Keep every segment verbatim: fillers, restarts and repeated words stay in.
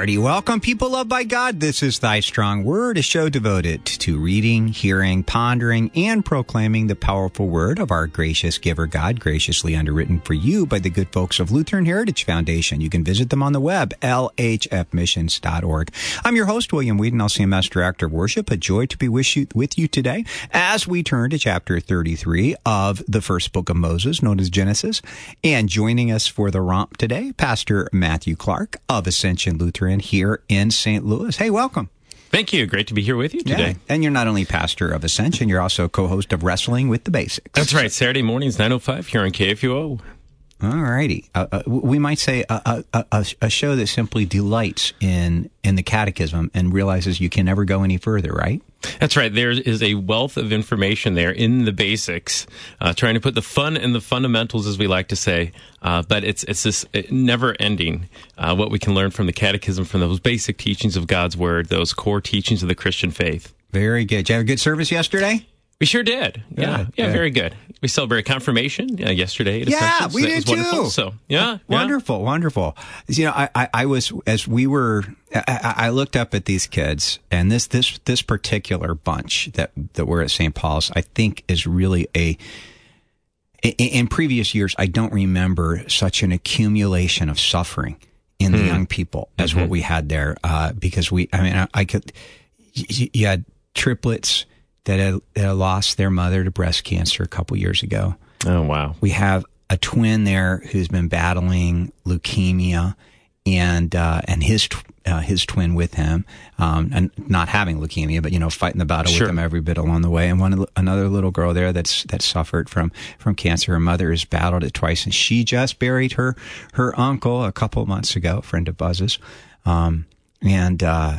Hearty welcome, people loved by God. This is Thy Strong Word, a show devoted to reading, hearing, pondering, and proclaiming the powerful word of our gracious giver God, graciously underwritten for you by the good folks of Lutheran Heritage Foundation. You can visit them on the web, L H F missions dot org. I'm your host, William Whedon, L C M S Director of Worship. A joy to be with you, with you today as we turn to chapter thirty-three of the first book of Moses, known as Genesis. And joining us for the romp today, Pastor Matthew Clark of Ascension Lutheran here in Saint Louis. Hey, welcome. Thank you. Great to be here with you today. Yeah. And you're not only pastor of Ascension, you're also co-host of Wrestling with the Basics. That's right. Saturday mornings, nine oh five here on K F U O. All righty. Uh, uh, we might say a, a, a, a show that simply delights in, in the catechism and realizes you can never go any further, right? That's right. There is a wealth of information there in the basics, uh, trying to put the fun in the fundamentals, as we like to say. Uh, but it's it's this never-ending, uh, what we can learn from the catechism, from those basic teachings of God's Word, those core teachings of the Christian faith. Very good. Did you have a good service yesterday? We sure did. Good, yeah, yeah, good. Very good. We celebrated confirmation uh, yesterday. At yeah, Ascension, we so did was too. Wonderful. So, yeah, wonderful, yeah. wonderful. You know, I, I, I was as we were. I, I looked up at these kids, and this this this particular bunch that that were at Saint Paul's, I think, is really a. In, in previous years, I don't remember such an accumulation of suffering in the mm. young people as mm-hmm. what we had there, uh, because we. I mean, I, I could. You, you had triplets that had, that had lost their mother to breast cancer a couple years ago. Oh, wow. We have a twin there who's been battling leukemia, and uh, and his tw- uh, his twin with him, um, and not having leukemia, but you know, fighting the battle sure. with him every bit along the way. And one another little girl there that's that suffered from from cancer. Her mother has battled it twice, and she just buried her her uncle a couple of months ago, a friend of Buzz's, um, and. Uh,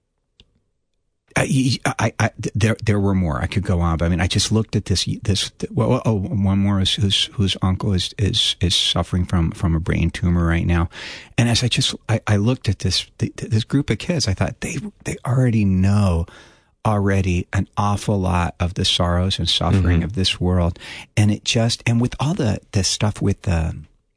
I, I, I, there, there were more. I could go on, but I mean, I just looked at this. This, well, oh, one more is whose whose uncle is is is suffering from from a brain tumor right now, and as I just I, I looked at this this group of kids, I thought they they already know already an awful lot of the sorrows and suffering mm-hmm. of this world, and it just and with all the the stuff with the.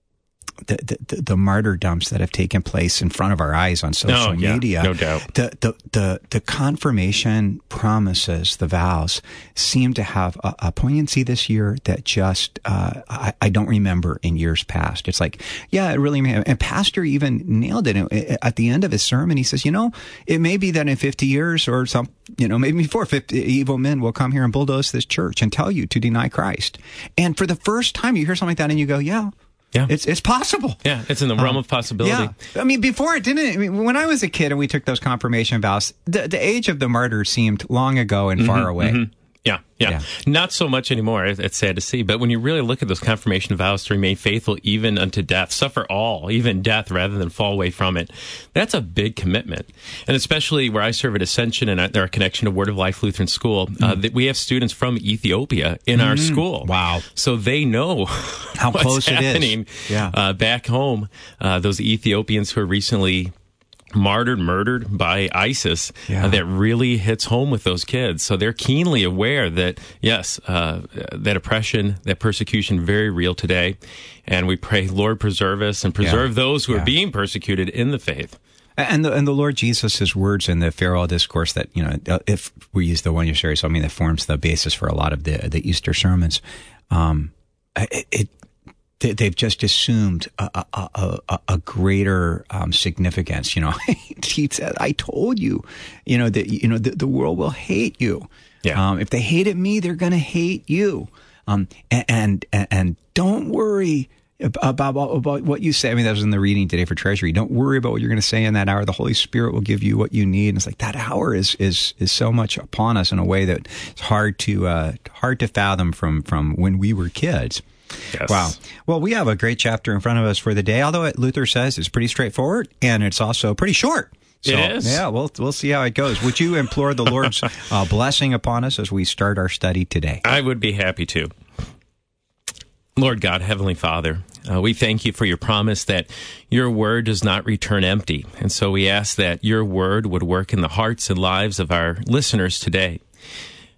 The, the the martyrdoms that have taken place in front of our eyes on social oh, yeah, media, no doubt. The, the the the confirmation promises, the vows, seem to have a, a poignancy this year that just uh, I, I don't remember in years past. It's like, yeah, it really. And Pastor even nailed it at the end of his sermon. He says, you know, it may be that in fifty years or some, you know, maybe before, fifty evil men will come here and bulldoze this church and tell you to deny Christ. And for the first time, you hear something like that, and you go, yeah. Yeah, it's it's possible. Yeah, it's in the realm um, of possibility. Yeah, I mean, before it didn't. I mean, when I was a kid and we took those confirmation vows, the the age of the martyr seemed long ago and mm-hmm, far away. Mm-hmm. Yeah, yeah, yeah, not so much anymore. It's sad to see. But when you really look at those confirmation vows to remain faithful even unto death, suffer all, even death, rather than fall away from it, that's a big commitment. And especially where I serve at Ascension and our connection to Word of Life Lutheran School, mm. uh, that we have students from Ethiopia in mm. our school. Wow! So they know how what's close happening it is. Yeah. Uh, back home. Uh, those Ethiopians who are recently martyred, murdered by ISIS, yeah. uh, that really hits home with those kids. So they're keenly aware that, yes, uh, that oppression, that persecution, very real today. And we pray, Lord, preserve us and preserve yeah. those who yeah. are being persecuted in the faith. And the, and the Lord Jesus' words in the farewell discourse that, you know, if we use the one you share, so I mean, that forms the basis for a lot of the, the Easter sermons, um, it, it they've just assumed a, a, a, a greater um, significance. You know, he said, "I told you, you know that you know the, the world will hate you. Yeah. Um, if they hated me, they're going to hate you. Um, and, and and don't worry about, about what you say." I mean, that was in the reading today for Treasury. Don't worry about what you're going to say in that hour. The Holy Spirit will give you what you need. And it's like that hour is is is so much upon us in a way that it's hard to uh, hard to fathom from from when we were kids. Yes. Wow. Well, we have a great chapter in front of us for the day, although it, Luther says it's pretty straightforward and it's also pretty short. So, it is. Yeah, we'll, we'll see how it goes. Would you implore the Lord's uh, blessing upon us as we start our study today? I would be happy to. Lord God, Heavenly Father, uh, we thank you for your promise that your word does not return empty. And so we ask that your word would work in the hearts and lives of our listeners today.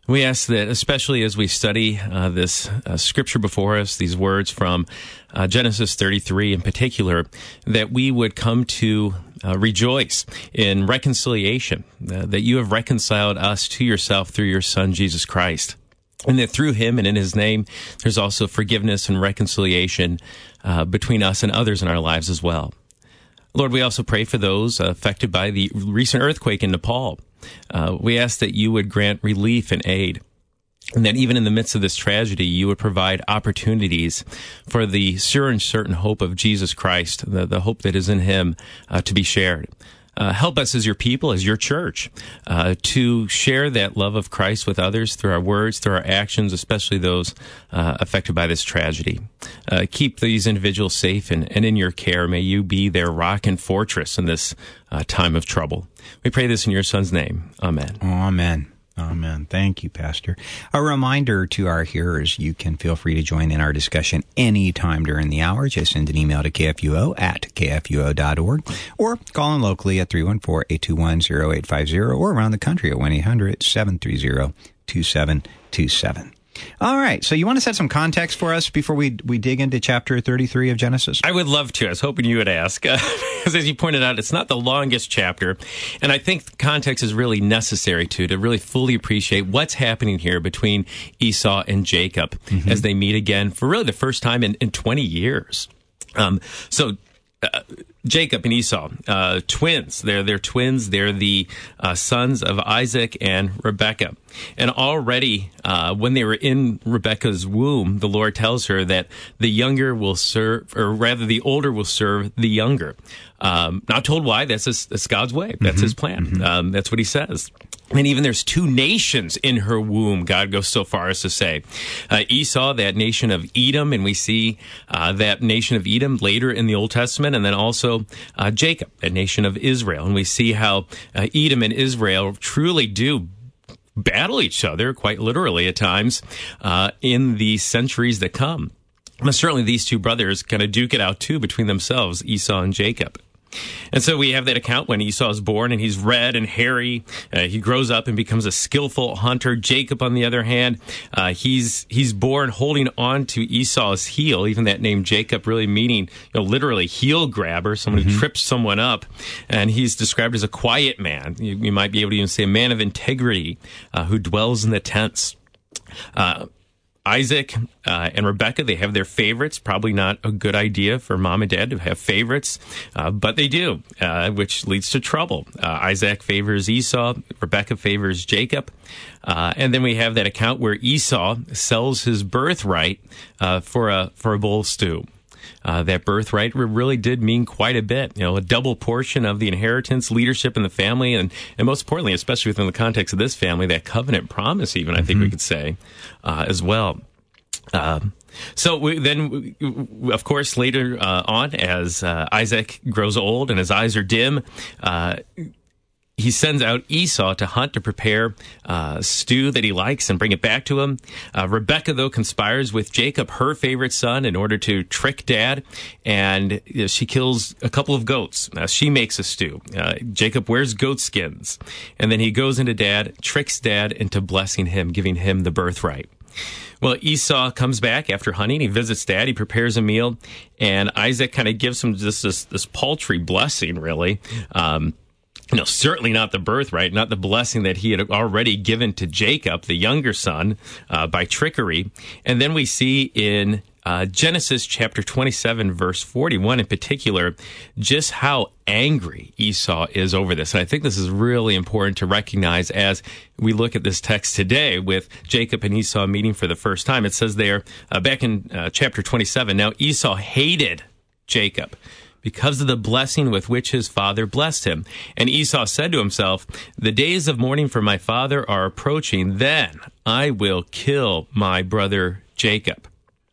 We ask that, especially as we study uh, this uh, scripture before us, these words from uh, Genesis thirty-three in particular, that we would come to uh, rejoice in reconciliation, uh, that you have reconciled us to yourself through your Son, Jesus Christ. And that through him and in his name, there's also forgiveness and reconciliation uh, between us and others in our lives as well. Lord, we also pray for those uh, affected by the recent earthquake in Nepal. Uh, we ask that you would grant relief and aid, and that even in the midst of this tragedy, you would provide opportunities for the sure and certain hope of Jesus Christ, the, the hope that is in him, uh, to be shared. Uh, help us as your people, as your church, uh, to share that love of Christ with others through our words, through our actions, especially those uh, affected by this tragedy. Uh, keep these individuals safe and, and in your care. May you be their rock and fortress in this uh, time of trouble. We pray this in your Son's name. Amen. Amen. Amen. Thank you, Pastor. A reminder to our hearers, you can feel free to join in our discussion anytime during the hour. Just send an email to k f u o at k f u o dot org or call in locally at three one four, eight two one, zero eight five zero or around the country at one eight hundred, seven three zero, two seven two seven. All right. So you want to set some context for us before we we dig into chapter thirty-three of Genesis? I would love to. I was hoping you would ask. Uh, because as you pointed out, it's not the longest chapter. And I think context is really necessary, too, to really fully appreciate what's happening here between Esau and Jacob mm-hmm. as they meet again for really the first time in, in twenty years. Um, so... Uh, Jacob and Esau, uh, twins. They're they're twins. They're the uh, sons of Isaac and Rebekah. And already, uh, when they were in Rebekah's womb, the Lord tells her that the younger will serve, or rather, the older will serve the younger. Um, not told why. That's his, that's God's way. That's mm-hmm. His plan. Mm-hmm. Um, that's what He says. And even there's two nations in her womb, God goes so far as to say. Uh, Esau, that nation of Edom, and we see uh, that nation of Edom later in the Old Testament, and then also uh, Jacob, that nation of Israel. And we see how uh, Edom and Israel truly do battle each other, quite literally at times, uh, in the centuries that come. But certainly these two brothers kind of duke it out, too, between themselves, Esau and Jacob. And so we have that account when Esau is born, and he's red and hairy. Uh, he grows up and becomes a skillful hunter. Jacob, on the other hand, uh, he's he's born holding on to Esau's heel, even that name Jacob really meaning, you know, literally heel grabber, someone mm-hmm. who trips someone up. And he's described as a quiet man. You, you might be able to even say a man of integrity uh, who dwells in the tents. Uh Isaac uh, and Rebekah, they have their favorites. Probably not a good idea for mom and dad to have favorites, uh, but they do, uh, which leads to trouble. Uh, Isaac favors Esau, Rebekah favors Jacob. Uh, and then we have that account where Esau sells his birthright uh, for a for a bowl of stew. Uh, that birthright really did mean quite a bit. You know, a double portion of the inheritance, leadership in the family, and, and most importantly, especially within the context of this family, that covenant promise, even, I think mm-hmm. we could say, uh, as well. Uh, so we, then, we, of course, later uh, on, as uh, Isaac grows old and his eyes are dim, uh, he sends out Esau to hunt to prepare uh, stew that he likes and bring it back to him. Uh, Rebekah, though, conspires with Jacob, her favorite son, in order to trick Dad, and you know, she kills a couple of goats. Uh, she makes a stew. Uh, Jacob wears goat skins, and then he goes into Dad, tricks Dad into blessing him, giving him the birthright. Well, Esau comes back after hunting. He visits Dad. He prepares a meal, and Isaac kind of gives him just this, this paltry blessing, really. Um, No, certainly not the birthright, not the blessing that he had already given to Jacob, the younger son, uh, by trickery. And then we see in uh, Genesis chapter twenty-seven, verse forty-one in particular, just how angry Esau is over this. And I think this is really important to recognize as we look at this text today with Jacob and Esau meeting for the first time. It says there, uh, back in uh, chapter twenty-seven, now Esau hated Jacob because of the blessing with which his father blessed him. And Esau said to himself, the days of mourning for my father are approaching, then I will kill my brother Jacob.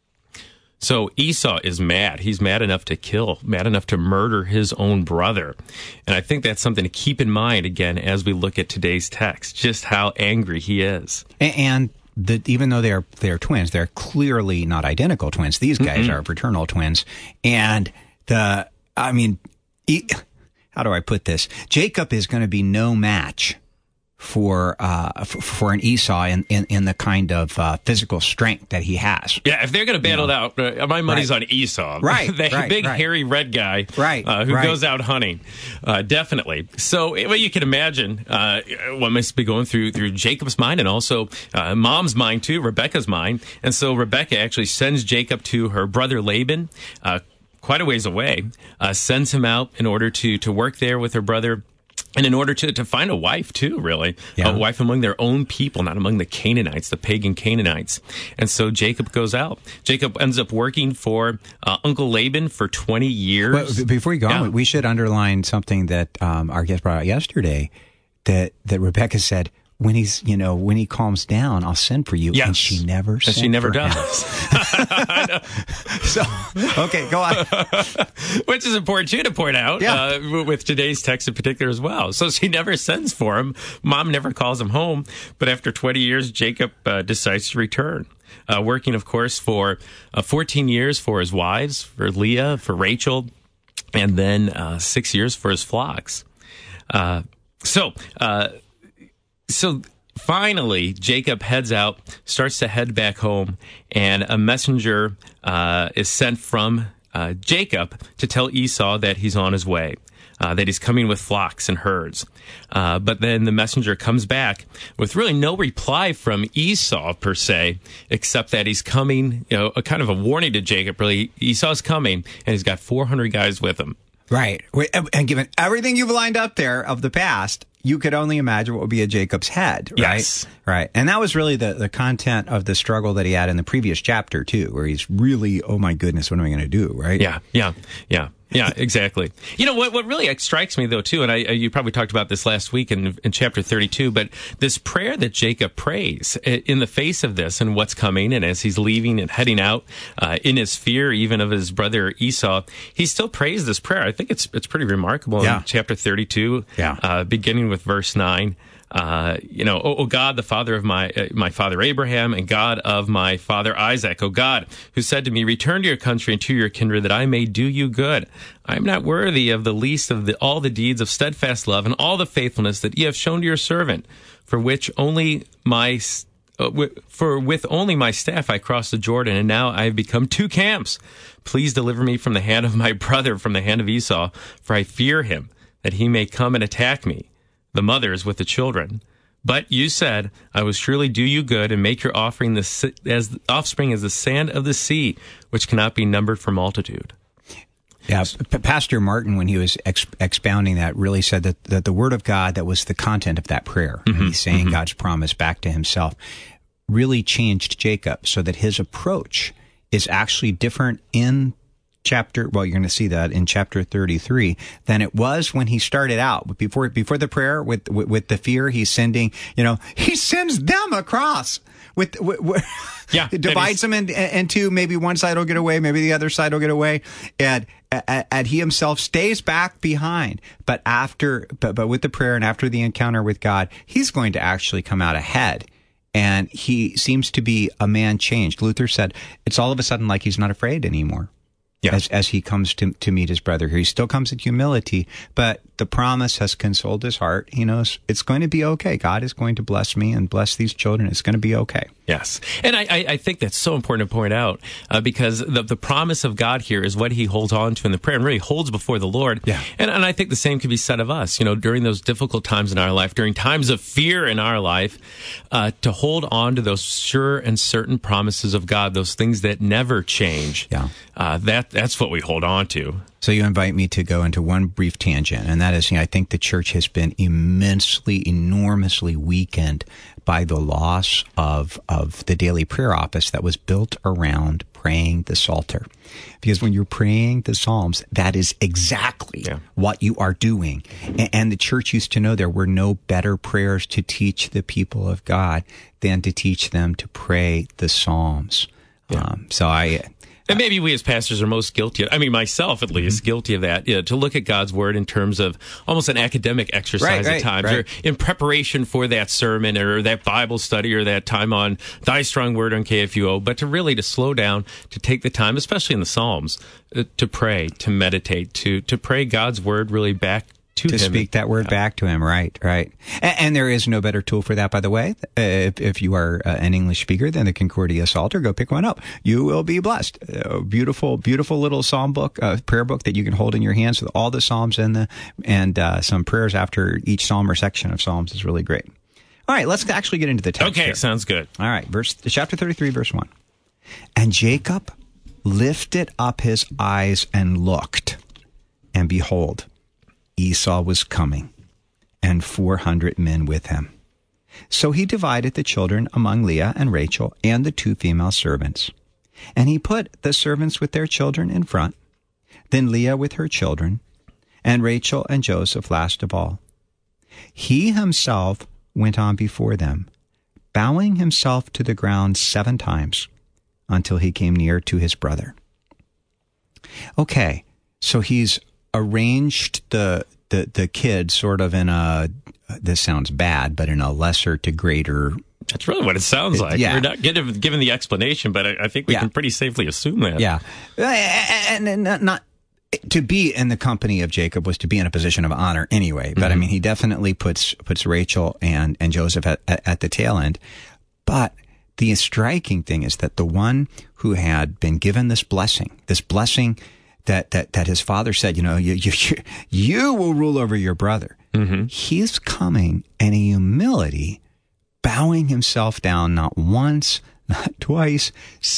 So Esau is mad. He's mad enough to kill, mad enough to murder his own brother. And I think that's something to keep in mind, again, as we look at today's text, just how angry he is. And the, even though they're, they're twins, they're clearly not identical twins. These guys mm-hmm. are fraternal twins. And the... I mean, he, how do I put this? Jacob is going to be no match for uh, f- for an Esau in, in, in the kind of uh, physical strength that he has. Yeah, if they're going to battle you know? it out, uh, my money's right. on Esau. Right, the right, big, right. hairy, red guy right, uh, who right. goes out hunting. Uh, definitely. So, well, you can imagine uh, what must be going through through Jacob's mind and also uh, Mom's mind, too, Rebecca's mind. And so Rebecca actually sends Jacob to her brother Laban, uh, quite a ways away, uh, sends him out in order to, to work there with her brother. And in order to, to find a wife, too, really, yeah. a wife among their own people, not among the Canaanites, the pagan Canaanites. And so Jacob goes out. Jacob ends up working for uh, Uncle Laban for twenty years. Well, before you go yeah. on, we should underline something that um, our guest brought out yesterday, that, that Rebecca said, when he's, you know, when he calms down, I'll send for you. Yes. And she never and sent she never for does. So, okay, go on. Which is important, too, to point out yeah. uh, with today's text in particular as well. So she never sends for him. Mom never calls him home. But after twenty years, Jacob uh, decides to return. Uh, working, of course, for uh, fourteen years for his wives, for Leah, for Rachel, and then uh, six years for his flocks. Uh, so, uh, So finally, Jacob heads out, starts to head back home, and a messenger uh, is sent from uh, Jacob to tell Esau that he's on his way, uh, that he's coming with flocks and herds. Uh, but then the messenger comes back with really no reply from Esau, per se, except that he's coming, you know, a kind of a warning to Jacob, really. Esau's coming, and he's got four hundred guys with him. Right. And given everything you've lined up there of the past, you could only imagine what would be at Jacob's head, right? Yes. Right. And that was really the, the content of the struggle that he had in the previous chapter, too, where he's really, oh, my goodness, what am I going to do, right? Yeah, yeah, yeah. Yeah, exactly. You know, what what really strikes me, though, too, and I, you probably talked about this last week in, in chapter thirty-two, but this prayer that Jacob prays in the face of this and what's coming, and as he's leaving and heading out uh, in his fear even of his brother Esau, he still prays this prayer. I think it's it's pretty remarkable yeah. in chapter thirty-two, yeah. uh, beginning with verse nine. Uh, you know, oh, oh God, the father of my uh, my father Abraham and God of my father Isaac, oh God, who said to me, return to your country and to your kindred that I may do you good. I am not worthy of the least of the, all the deeds of steadfast love and all the faithfulness that ye have shown to your servant, for which only my uh, w- for with only my staff I crossed the Jordan, and now I have become two camps. Please deliver me from the hand of my brother, from the hand of Esau, for I fear him, that he may come and attack me, the mothers with the children. But you said, I will surely do you good and make your offering the, as offspring as the sand of the sea, which cannot be numbered for multitude. Yeah, P- Pastor Martin, when he was ex- expounding that, really said that, that the word of God that was the content of that prayer, mm-hmm. he's saying mm-hmm. God's promise back to himself, really changed Jacob so that his approach is actually different in chapter, well, you're going to see that in chapter thirty-three, than it was when he started out. Before before the prayer, with with, with the fear, he's sending, you know, he sends them across. With, with, with yeah, divides them in, into maybe one side will get away, maybe the other side will get away, and and he himself stays back behind. But after, but but with the prayer and after the encounter with God, he's going to actually come out ahead. And he seems to be a man changed. Luther said it's all of a sudden like he's not afraid anymore. Yeah. As as he comes to to meet his brother here. He still comes in humility, but the promise has consoled his heart. He knows it's going to be okay. God is going to bless me and bless these children. It's going to be okay. Yes. And I, I think that's so important to point out uh, because the, the promise of God here is what he holds on to in the prayer and really holds before the Lord. Yeah. And, and I think the same could be said of us, you know, during those difficult times in our life, during times of fear in our life, uh, to hold on to those sure and certain promises of God, those things that never change. Yeah. Uh, that that's what we hold on to. So you invite me to go into one brief tangent, and that is, you know, I think the church has been immensely, enormously weakened by the loss of of the daily prayer office that was built around praying the Psalter. Because when you're praying the Psalms, that is exactly yeah. what you are doing. And, and the church used to know there were no better prayers to teach the people of God than to teach them to pray the Psalms. Yeah. Um, so I... And maybe we as pastors are most guilty, I mean, myself at least, mm-hmm. guilty of that, you know, to look at God's Word in terms of almost an academic exercise right, right, at times, right. or in preparation for that sermon or that Bible study or that time on Thy Strong Word on K F U O, but to really to slow down, to take the time, especially in the Psalms, uh, to pray, to meditate, to to pray God's Word really back to, to him. speak that word back to him. Right, right. And, and there is no better tool for that, by the way. Uh, if, if you are uh, an English speaker, then the Concordia Psalter, go pick one up. You will be blessed. Uh, beautiful, beautiful little psalm book, uh, prayer book that you can hold in your hands with all the psalms in the, and uh, some prayers after each psalm or section of psalms is really great. All right, let's actually get into the text. Okay, here. Sounds good. All right, verse chapter thirty-three, verse one. And Jacob lifted up his eyes and looked, and behold, Esau was coming, and four hundred men with him. So he divided the children among Leah and Rachel and the two female servants. And he put the servants with their children in front, then Leah with her children, and Rachel and Joseph last of all. He himself went on before them, bowing himself to the ground seven times until he came near to his brother. Okay, so he's arranged the, the the kids sort of in a, this sounds bad, but in a lesser to greater. That's really what it sounds like. Yeah. We're not given, given the explanation, but I, I think we yeah. can pretty safely assume that. Yeah. And, and not, not to be in the company of Jacob was to be in a position of honor anyway. But mm-hmm. I mean, he definitely puts puts Rachel and, and Joseph at, at, at the tail end. But the striking thing is that the one who had been given this blessing, this blessing that, that, that his father said, you know, you, you, you will rule over your brother. Mm-hmm. He's coming in humility, bowing himself down not once, not twice,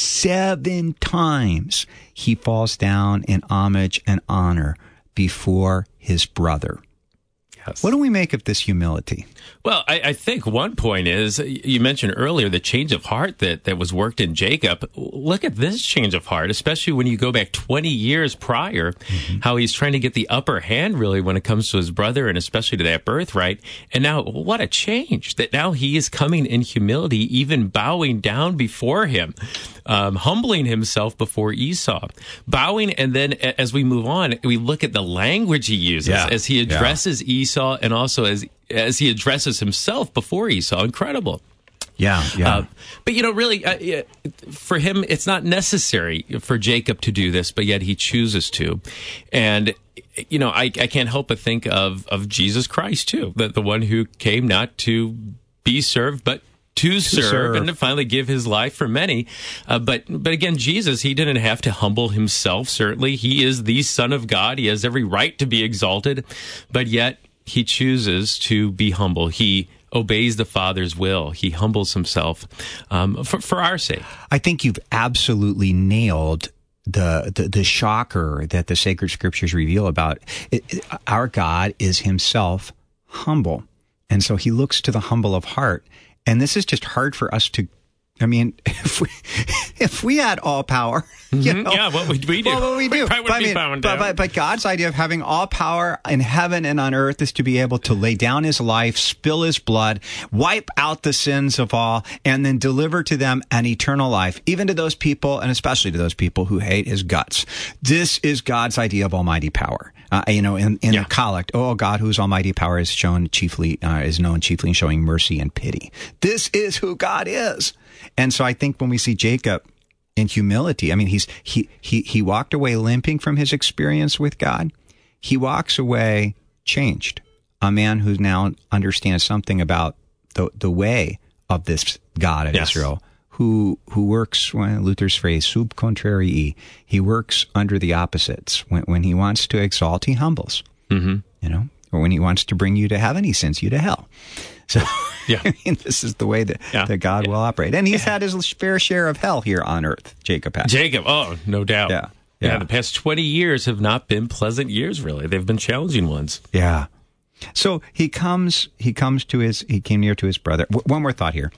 seven times. He falls down in homage and honor before his brother. Yes. What do we make of this humility? Well, I, I think one point is, you mentioned earlier the change of heart that, that was worked in Jacob. Look at this change of heart, especially when you go back twenty years prior, mm-hmm. how he's trying to get the upper hand, really, when it comes to his brother and especially to that birthright. And now, what a change, that now he is coming in humility, even bowing down before him, um, humbling himself before Esau, bowing. And then as we move on, we look at the language he uses yeah. as he addresses yeah. Esau, and also as as he addresses himself before Esau. Incredible. Yeah, yeah. Uh, but, you know, really, uh, for him, it's not necessary for Jacob to do this, but yet he chooses to. And, you know, I, I can't help but think of, of Jesus Christ, too, the, the one who came not to be served, but to, to serve, serve and to finally give his life for many. Uh, but, but again, Jesus, he didn't have to humble himself, certainly. He is the Son of God. He has every right to be exalted, but yet he chooses to be humble. He obeys the Father's will. He humbles himself um, for, for our sake. I think you've absolutely nailed the, the, the shocker that the sacred scriptures reveal about it. It, our God is himself humble. And so he looks to the humble of heart. And this is just hard for us to, I mean, if we if we had all power, you know, yeah, what would we do? Well, what we do? We probably would but, be I mean, bound but, down. but, but God's idea of having all power in heaven and on earth is to be able to lay down his life, spill his blood, wipe out the sins of all, and then deliver to them an eternal life, even to those people, and especially to those people who hate his guts. This is God's idea of almighty power. Uh, you know, in, in yeah. the collect, oh God, whose almighty power is shown chiefly, uh, is known chiefly in showing mercy and pity. This is who God is. And so I think when we see Jacob in humility, I mean, he's he he he walked away limping from his experience with God. He walks away changed, a man who now understands something about the the way of this God of yes. Israel, who who works, when Luther's phrase, sub contrarii, he works under the opposites. When when he wants to exalt, he humbles. Mm-hmm. You know, or when he wants to bring you to heaven, he sends you to hell. So, yeah. I mean, this is the way that, yeah. that God yeah. will operate. And he's yeah. had his fair share of hell here on earth, Jacob has. Jacob, oh, no doubt. Yeah. Yeah. yeah. The past twenty years have not been pleasant years, really. They've been challenging ones. Yeah. So he comes, he comes to his, he came near to his brother. W- one more thought here.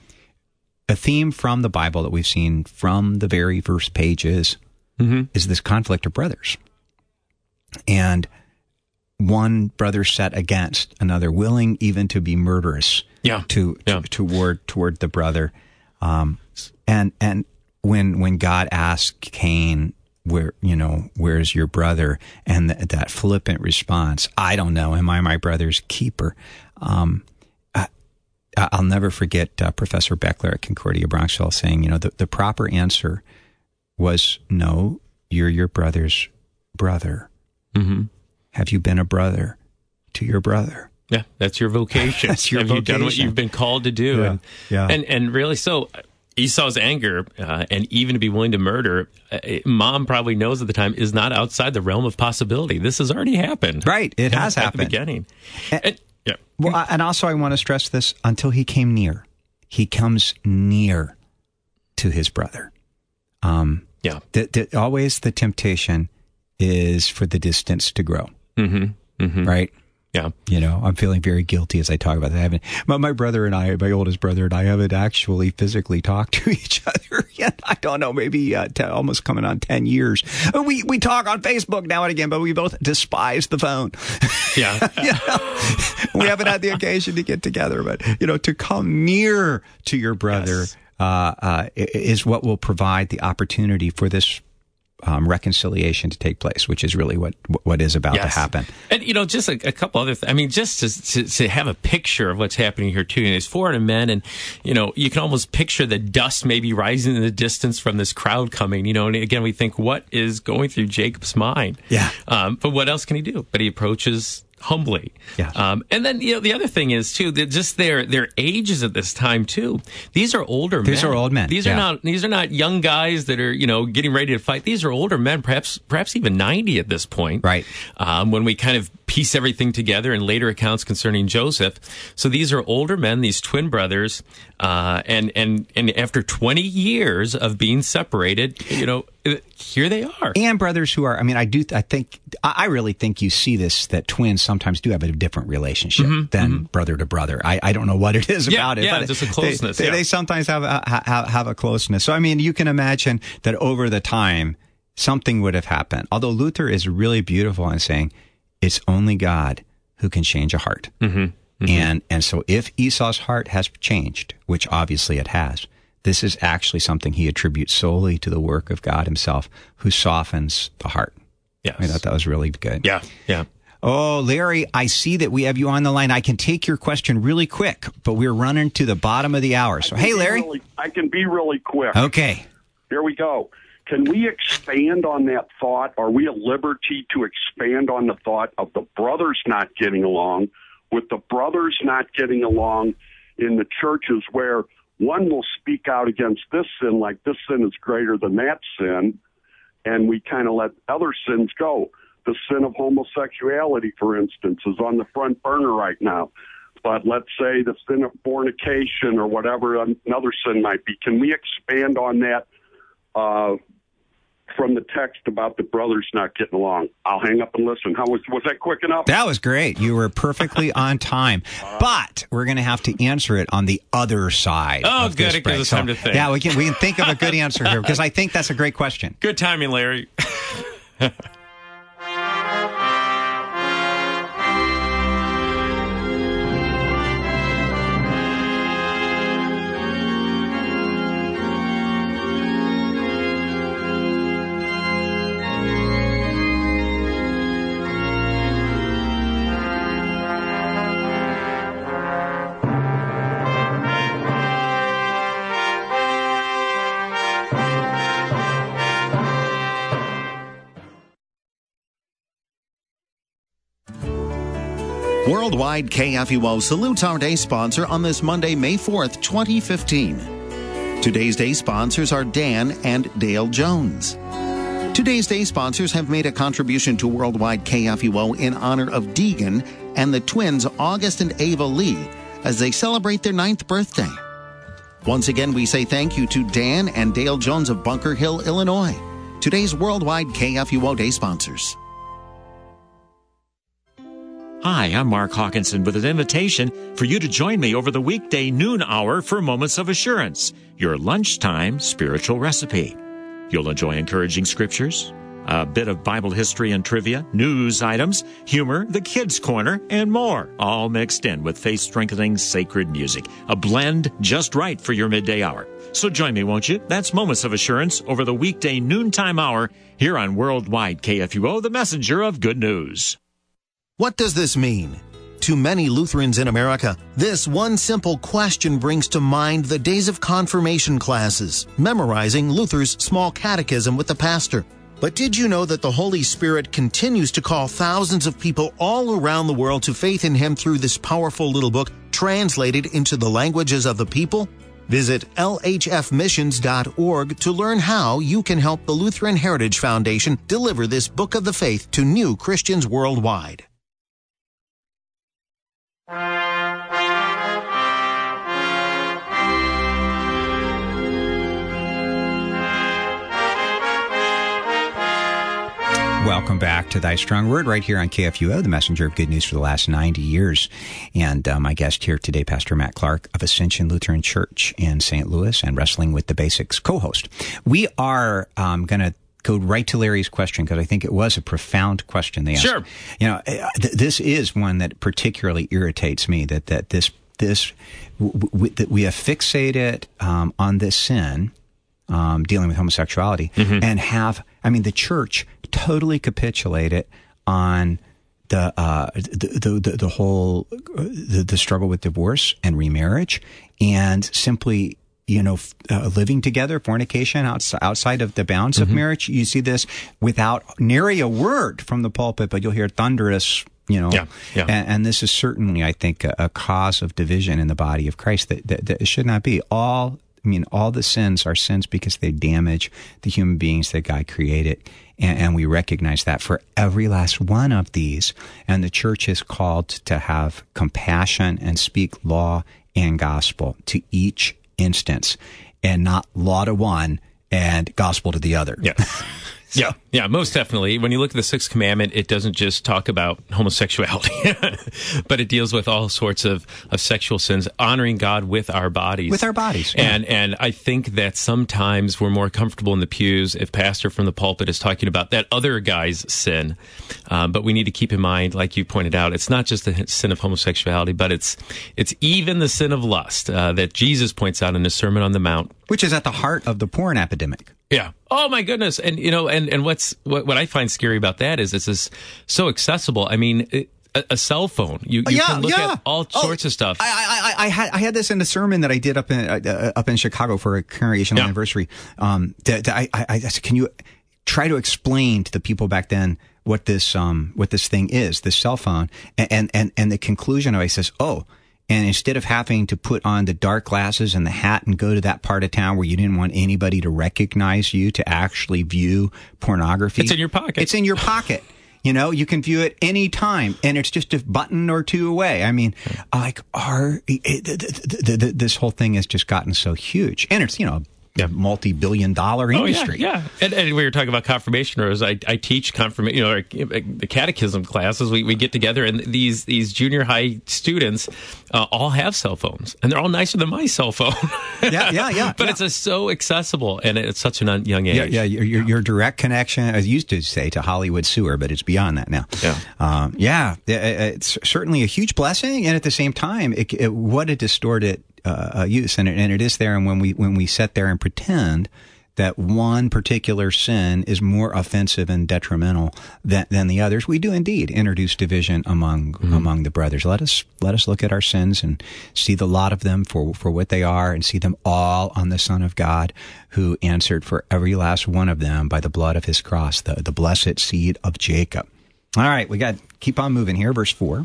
A theme from the Bible that we've seen from the very first pages mm-hmm. is this conflict of brothers. And one brother set against another, willing even to be murderous yeah. to, to yeah. toward toward the brother. Um, and and when when God asked Cain, where you know where's your brother, and th- that flippant response, I don't know, am I my brother's keeper? Um, I, I'll never forget uh, Professor Beckler at Concordia Bronxville saying, you know, the, the proper answer was, no, you're your brother's brother. Mm-hmm. Have you been a brother to your brother. Yeah, that's your vocation. That's your Have vocation. you done what you've been called to do? Yeah, and, yeah. and and really, so Esau's anger uh, and even to be willing to murder, uh, mom probably knows at the time, is not outside the realm of possibility. This has already happened. Right, it has at happened. At the beginning. And, and, yeah. Well, and also I want to stress this, until he came near. He comes near to his brother. Um, yeah. The, the, always the temptation is for the distance to grow. Mm-hmm. Mm-hmm. Right? Yeah. You know, I'm feeling very guilty as I talk about that. I haven't, my, my brother and I, my oldest brother and I haven't actually physically talked to each other yet. I don't know, maybe uh, t- almost coming on ten years. We we talk on Facebook now and again, but we both despise the phone. Yeah. You know? We haven't had the occasion to get together, but, you know, to come near to your brother yes. uh, uh, is what will provide the opportunity for this Um, reconciliation to take place, which is really what what is about yes. to happen. And, you know, just a, a couple other things. I mean, just to, to, to have a picture of what's happening here, too. And there's four hundred men, and, you know, you can almost picture the dust maybe rising in the distance from this crowd coming, you know. And again, we think, what is going through Jacob's mind? Yeah. Um, but what else can he do? But he approaches humbly. Yeah. Um, and then, you know, the other thing is, too, that just their their ages at this time, too. These are older These men. are old men. These yeah. are not these are not young guys that are, you know, getting ready to fight. These are older men, perhaps perhaps even ninety at this point. Right. Um, when we kind of piece everything together in later accounts concerning Joseph. So these are older men, these twin brothers, uh, and and and after twenty years of being separated, you know, here they are. And brothers who are, I mean, I do, I think, I really think you see this, that twins sometimes do have a different relationship mm-hmm, than mm-hmm. brother to brother. I, I don't know what it is yeah, about it. Yeah, but just a closeness. They, yeah. they sometimes have a, have, have a closeness. So, I mean, you can imagine that over the time, something would have happened. Although Luther is really beautiful in saying, it's only God who can change a heart. Mm-hmm, mm-hmm. And, and so if Esau's heart has changed, which obviously it has, this is actually something he attributes solely to the work of God himself, who softens the heart. Yes. I thought that was really good. Yeah, yeah. Oh, Larry, I see that we have you on the line. I can take your question really quick, but we're running to the bottom of the hour. So, hey, Larry. Really, I can be really quick. Okay. Here we go. Can we expand on that thought? Are we at liberty to expand on the thought of the brothers not getting along, with the brothers not getting along in the churches where one will speak out against this sin, like this sin is greater than that sin, and we kind of let other sins go. The sin of homosexuality, for instance, is on the front burner right now. But let's say the sin of fornication or whatever another sin might be. Can we expand on that uh, from the text about the brothers not getting along? I'll hang up and listen. How was was that quick enough? That was great. You were perfectly on time. But we're going to have to answer it on the other side. Oh, of good. This It break. gives us so, time to think. Yeah, we can we can think of a good answer here because I think that's a great question. Good timing, Larry. Worldwide K F U O salutes our day sponsor on this Monday, May fourth, twenty fifteen. Today's day sponsors are Dan and Dale Jones. Today's day sponsors have made a contribution to Worldwide K F U O in honor of Deegan and the twins August and Ava Lee as they celebrate their ninth birthday. Once again, we say thank you to Dan and Dale Jones of Bunker Hill, Illinois. Today's Worldwide K F U O day sponsors. Hi, I'm Mark Hawkinson with an invitation for you to join me over the weekday noon hour for Moments of Assurance, your lunchtime spiritual recipe. You'll enjoy encouraging scriptures, a bit of Bible history and trivia, news items, humor, the kids' corner, and more, all mixed in with faith-strengthening sacred music, a blend just right for your midday hour. So join me, won't you? That's Moments of Assurance over the weekday noontime hour here on Worldwide K F U O, the messenger of good news. What does this mean? To many Lutherans in America, this one simple question brings to mind the days of confirmation classes, memorizing Luther's small catechism with the pastor. But did you know that the Holy Spirit continues to call thousands of people all around the world to faith in Him through this powerful little book translated into the languages of the people? Visit L H F missions dot org to learn how you can help the Lutheran Heritage Foundation deliver this book of the faith to new Christians worldwide. Welcome back to Thy Strong Word right here on K F U O, the messenger of good news for the last ninety years. And uh, my guest here today, Pastor Matt Clark of Ascension Lutheran Church in Saint Louis and Wrestling with the Basics co-host. We are um, going to go right to Larry's question because I think it was a profound question they asked. Sure. You know, th- this is one that particularly irritates me, that, that this, this w- w- that we have fixated um, on this sin, um, dealing with homosexuality, mm-hmm. and have, I mean, the church totally capitulated on the, uh, the, the, the whole, the, the struggle with divorce and remarriage, and simply, you know, uh, living together, fornication outside, outside of the bounds mm-hmm. of marriage. You see this without nary a word from the pulpit, but you'll hear thunderous, you know, yeah, yeah. And, and this is certainly, I think, a, a cause of division in the body of Christ that, that, that it should not be. All, I mean, all the sins are sins because they damage the human beings that God created. And, and we recognize that for every last one of these. And the church is called to have compassion and speak law and gospel to each instance, and not law to one and gospel to the other. Yes. Yeah, yeah, most definitely. When you look at the Sixth Commandment, it doesn't just talk about homosexuality, but it deals with all sorts of, of sexual sins, honoring God with our bodies. With our bodies. Yeah. And and I think that sometimes we're more comfortable in the pews if pastor from the pulpit is talking about that other guy's sin. Um, but we need to keep in mind, like you pointed out, it's not just the sin of homosexuality, but it's it's even the sin of lust uh, that Jesus points out in his Sermon on the Mount. Which is at the heart of the porn epidemic. Yeah. Oh my goodness. And you know, and, and what's what, what I find scary about that is this is so accessible. I mean, it, a, a cell phone. You, you yeah, can look yeah. at all oh, sorts of stuff. I, I I had I had this in the sermon that I did up in uh, up in Chicago for a congregational yeah. anniversary. Um, that, that I, I I said, can you try to explain to the people back then what this um what this thing is, this cell phone, and and and, and the conclusion of it says, oh. And instead of having to put on the dark glasses and the hat and go to that part of town where you didn't want anybody to recognize you to actually view pornography. It's in your pocket. It's in your pocket. You know, you can view it any time, and it's just a button or two away. I mean, like, our, it, it, it, this whole thing has just gotten so huge. And it's, you know, a multi-billion dollar industry. Oh, yeah, yeah. And, and we were talking about confirmation, or as I, I teach confirmation, you know, the catechism classes, we, we get together, and these these junior high students uh, all have cell phones, and they're all nicer than my cell phone. yeah, yeah, yeah. But yeah. it's a, so accessible, and it's such a young age. Yeah, yeah. Your, your, your direct connection, as I used to say, to Hollywood sewer, but it's beyond that now. Yeah, um, yeah. It's certainly a huge blessing, and at the same time, it, it, what a distorted Uh, uh, use, and it, and it is there. And when we when we sit there and pretend that one particular sin is more offensive and detrimental than, than the others, we do indeed introduce division among mm-hmm. among the brothers. Let us let us look at our sins and see the lot of them for for what they are, and see them all on the Son of God, who answered for every last one of them by the blood of His cross, the the blessed seed of Jacob. All right, we got keep on moving here. Verse four.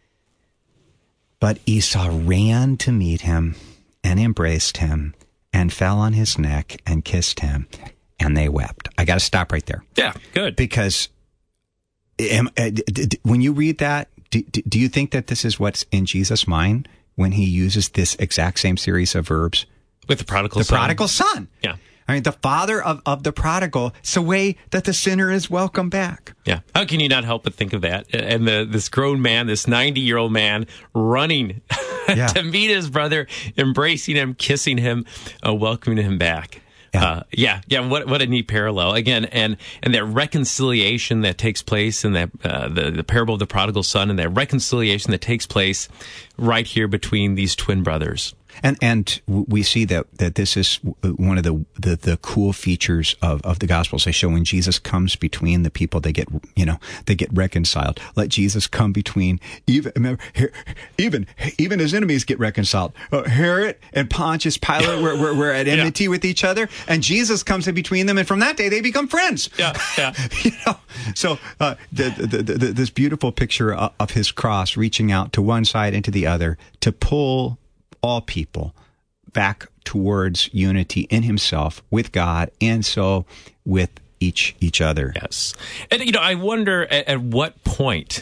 But Esau ran to meet him and embraced him and fell on his neck and kissed him, and they wept. I got to stop right there. Yeah, good. Because am, uh, d- d- when you read that, do, do you think that this is what's in Jesus' mind when he uses this exact same series of verbs? With the prodigal the son. The prodigal son. Yeah. I mean, the father of, of the prodigal. It's the way that the sinner is welcome back. Yeah. How can you not help but think of that? And the, this grown man, this ninety-year-old man running yeah. to meet his brother, embracing him, kissing him, uh, welcoming him back. Yeah. Uh, yeah, yeah. What what a neat parallel again, and and that reconciliation that takes place in that uh, the the parable of the prodigal son, and that reconciliation that takes place right here between these twin brothers. And and we see that, that this is one of the, the, the cool features of, of the Gospels. They show when Jesus comes between the people, they get, you know, they get reconciled. Let Jesus come between, even, remember, even, even his enemies get reconciled. Uh, Herod and Pontius Pilate were, were, were at enmity yeah. with each other, and Jesus comes in between them, and from that day they become friends. Yeah, yeah. you know, so uh, the, the, the, the, this beautiful picture of, of his cross reaching out to one side and to the other to pull all people back towards unity in himself with God, and so with each each other. Yes. And, you know, I wonder at, at what point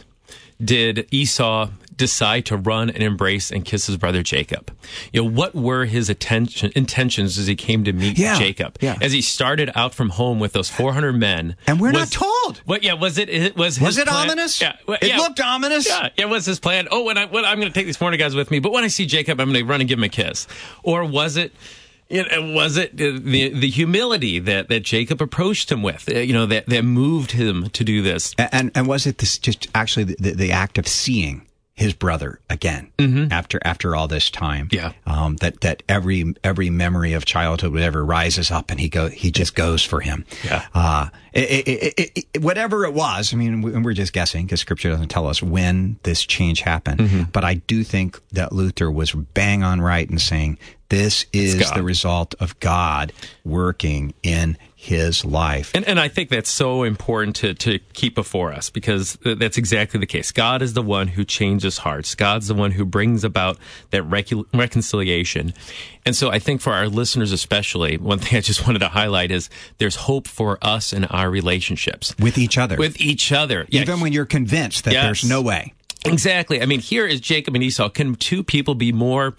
did Esau decide to run and embrace and kiss his brother Jacob? You know, what were his attention, intentions as he came to meet yeah, Jacob? Yeah. As he started out from home with those four hundred men. And we're was, not told. What? Yeah, was it, it was his Was it plan? ominous? Yeah. Well, it yeah. looked ominous. Yeah, it was his plan. Oh, when I, when I'm going to take these four hundred guys with me, but when I see Jacob, I'm going to run and give him a kiss. Or was it... You know, was it the the humility that, that Jacob approached him with, you know, that, that moved him to do this? And and was it this just actually the, the, the act of seeing his brother again mm-hmm. after after all this time? Yeah, um, that that every every memory of childhood, whatever, rises up, and he go he just goes for him. Yeah, uh, it, it, it, it, whatever it was. I mean, we're just guessing because Scripture doesn't tell us when this change happened. Mm-hmm. But I do think that Luther was bang on right in saying, this is the result of God working in his life. And, and I think that's so important to, to keep before us, because that's exactly the case. God is the one who changes hearts. God's the one who brings about that recul- reconciliation. And so I think for our listeners especially, one thing I just wanted to highlight is there's hope for us in our relationships. With each other. With each other. Even yeah. when you're convinced that yes. there's no way. Exactly. I mean, here is Jacob and Esau. Can two people be more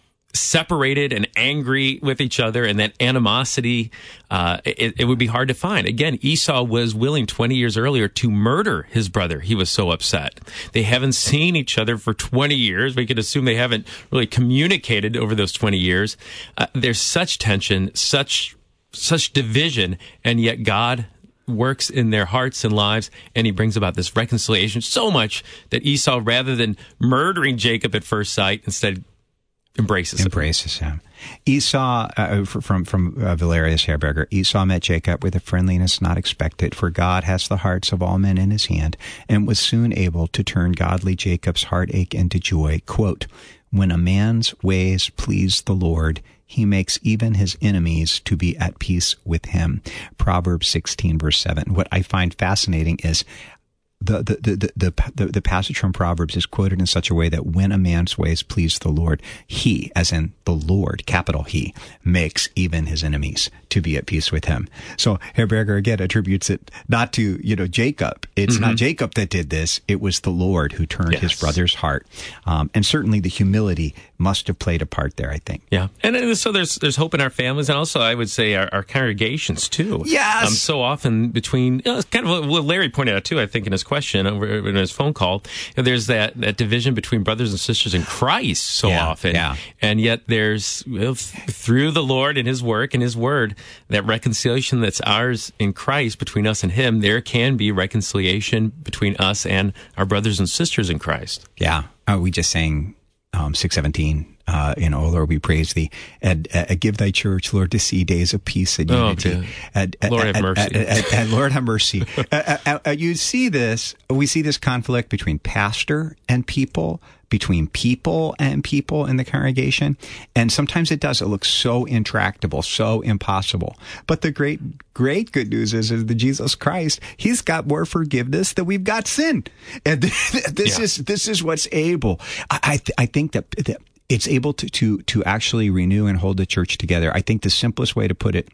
separated and angry with each other, and that animosity, uh, it, it would be hard to find. Again, Esau was willing twenty years earlier to murder his brother. He was so upset. They haven't seen each other for twenty years. We could assume they haven't really communicated over those twenty years. Uh, there's such tension, such such division, and yet God works in their hearts and lives, and he brings about this reconciliation so much that Esau, rather than murdering Jacob at first sight, instead embraces him. Embraces him. Esau, uh, from from uh, Valerius Herberger, Esau met Jacob with a friendliness not expected, for God has the hearts of all men in his hand, and was soon able to turn godly Jacob's heartache into joy. Quote, when a man's ways please the Lord, he makes even his enemies to be at peace with him. Proverbs sixteen, verse seven. What I find fascinating is The the, the, the, the, the passage from Proverbs is quoted in such a way that when a man's ways please the Lord, he, as in the Lord, capital He, makes even his enemies to be at peace with him. So Herberger again attributes it not to, you know, Jacob. It's mm-hmm. not Jacob that did this. It was the Lord who turned yes. his brother's heart. Um, and certainly the humility must have played a part there, I think. Yeah. And so there's there's hope in our families, and also I would say our, our congregations too. Yes. Um, so often between, you know, kind of what Larry pointed out too, I think, in his question over in his phone call, you know, there's that, that division between brothers and sisters in Christ so yeah, often. Yeah. And yet there's, you know, through the Lord and his work and his word, that reconciliation that's ours in Christ between us and him, there can be reconciliation between us and our brothers and sisters in Christ. Yeah. Oh, we just sang um, six seventeen. Uh, you know, Lord, we praise thee, and uh, give thy church, Lord, to see days of peace and unity. Oh, and, and, Lord, and, have mercy. And, and, and Lord, have mercy. uh, uh, uh, you see this, we see this conflict between pastor and people, between people and people in the congregation. And sometimes it does. It looks so intractable, so impossible. But the great, great good news is, is that Jesus Christ, he's got more forgiveness than we've got sin. And this yeah. is, this is what's able. I, I, th- I think that, that it's able to, to, to actually renew and hold the church together. I think the simplest way to put it,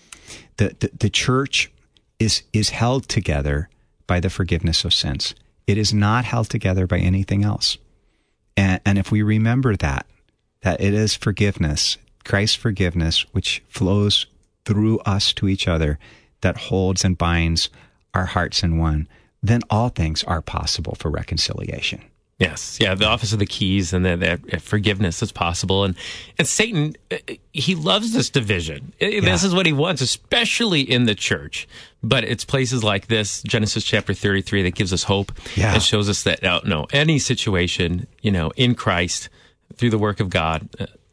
the, the, the church is, is held together by the forgiveness of sins. It is not held together by anything else. And, and if we remember that, that it is forgiveness, Christ's forgiveness, which flows through us to each other, that holds and binds our hearts in one, then all things are possible for reconciliation. Yes, yeah, the office of the keys and the, the forgiveness is possible. And, and Satan, he loves this division. Yeah. This is what he wants, especially in the church. But it's places like this, Genesis chapter thirty-three, that gives us hope. Yeah. It shows us that, oh, no, any situation, you know, in Christ, through the work of God, uh,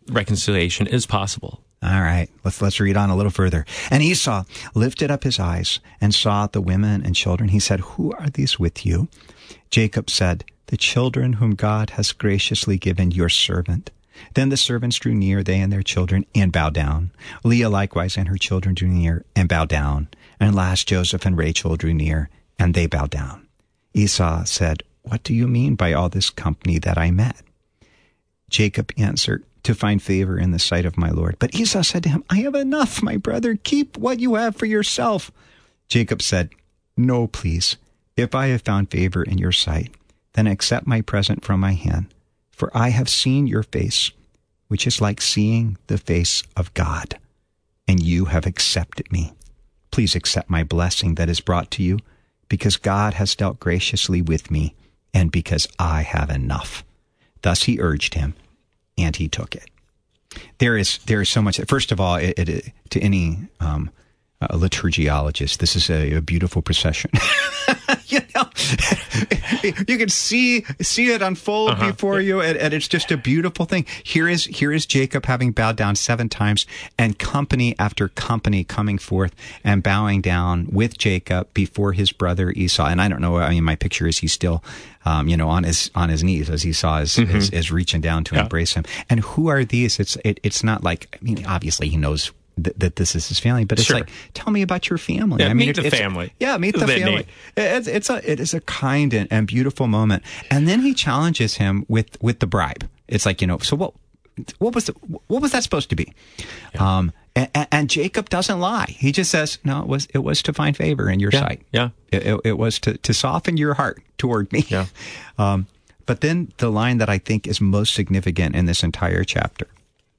reconciliation is possible. All right, let's let's read on a little further. And Esau lifted up his eyes and saw the women and children. He said, "Who are these with you?" Jacob said, "The children whom God has graciously given your servant." Then the servants drew near, they and their children, and bowed down. Leah likewise and her children drew near and bowed down. And last Joseph and Rachel drew near, and they bowed down. Esau said, "What do you mean by all this company that I met?" Jacob answered, "To find favor in the sight of my Lord." But Esau said to him, "I have enough, my brother. Keep what you have for yourself." Jacob said, "No, please. If I have found favor in your sight, then accept my present from my hand. For I have seen your face, which is like seeing the face of God, and you have accepted me. Please accept my blessing that is brought to you, because God has dealt graciously with me, and because I have enough." Thus he urged him, and he took it. There is there is so much. First of all, it, it, to any um, uh, liturgiologist, this is a, a beautiful procession. You know, you can see see it unfold uh-huh. before you, and, and it's just a beautiful thing. Here is here is Jacob having bowed down seven times, and company after company coming forth and bowing down with Jacob before his brother Esau. And I don't know. I mean, my picture is he's still, um, you know, on his on his knees as Esau is, mm-hmm. is, is reaching down to yeah. embrace him. And who are these? It's it, it's not like, I mean, obviously he knows That, that this is his family, but it's sure. like, tell me about your family. Yeah, I mean, meet it, the it's, family. Yeah, meet the family. It's, it's a it is a kind and, and beautiful moment. And then he challenges him with, with the bribe. It's like, you know, so what what was the, what was that supposed to be? Yeah. Um, and, and Jacob doesn't lie. He just says, no, it was it was to find favor in your yeah. sight. Yeah, it, it, it was to to soften your heart toward me. Yeah. Um, but then the line that I think is most significant in this entire chapter.